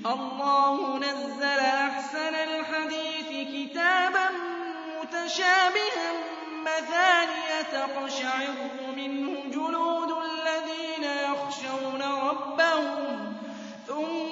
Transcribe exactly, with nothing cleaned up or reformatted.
اللَّهُ نَزَّلَ أَحْسَنَ الْحَدِيثِ كِتَابًا مُّتَشَابِهًا مَّثَانِيَ تَقْشَعِرُّ مِنْهُ جُلُودُ الَّذِينَ يَخْشَوْنَ رَبَّهُمْ ثُمَّ